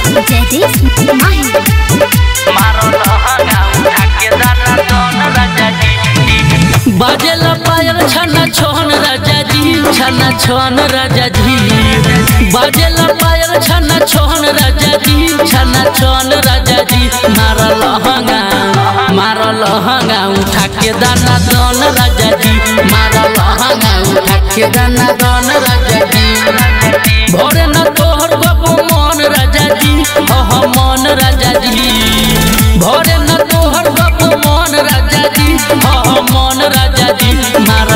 जयदेश माही मारो लहंगा उठा के दाना दोन राजा जी बाजेला पायल छना छोन राजा जी छना छोन राजा जी बाजेला पायल छना छोन राजा जी छना छोन राजा जी मारो लहंगा उठा के दाना दोन राजा जी मारो लहंगा उठा के दाना दोन राजा जी भोरे न तोहर बाबू मन राजा जी हो मन राजा जी भोरे न तोहर बाबू मन राजा जी हो मन राजा जी मारो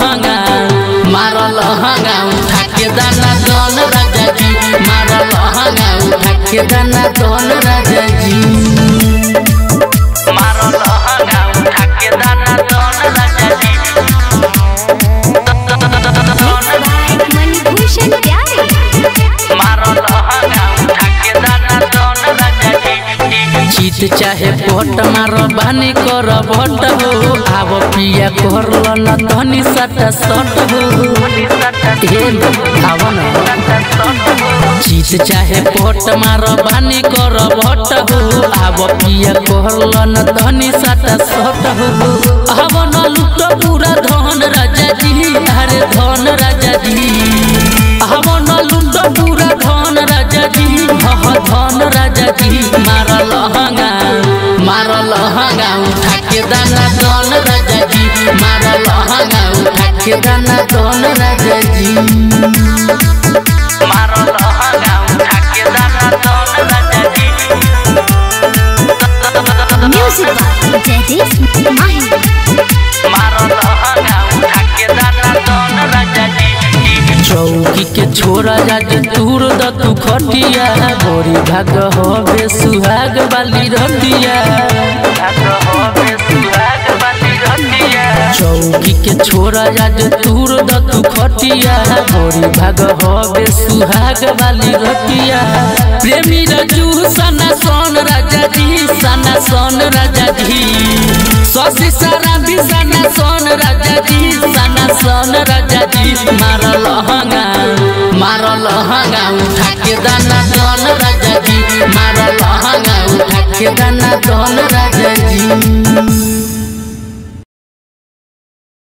लहंगा उठा के दाना दोन राजा जी मारो लहंगा उठा के दाना दोन राजा जी मारो लहंगा उठा के दाना दोन राजा जी मणिभूषण प्यारे मारो लहंगा उठा के दाना दोन राजा जी जीत चाहे भोट मारो बानी कर भोट हो आव पिया करल न धनी सट सट हो जीत चाहे भोट मारो बानी कर भोट हो आव पिया करल न धनी सट सट हो आव न लुट पूरा धन राजा जी अरे धन राजा जी आव न लुट पूरा धन राजा जी धन राजा जी मारो लहंगा उठा के दाना दोन राजा जी मारो लहंगा उठा के दाना दोन राजा जी मारो लहंगा उठा के दाना दोन राजा जी म्यूजिक जयदेश माही मारो लहंगा उठा के दाना दोन राजा जी चौकी के छोरा जाके तूर द तू खटिया गोरी भाग होबे सुहाग वाली रतिया चौकी के छोरा जाके तूर द तू खटिया गोरी भाग होबे सुहाग वाली रतिया प्रेमी रजू सना सोन राजा जी सना सोन राजा जी ससी सारा भी सना सोन राजा जी सना सोन राजा जी मारो लहंगा उठा के दाना दोन राजा जी मारो लहंगा उठा के दाना दोन राजा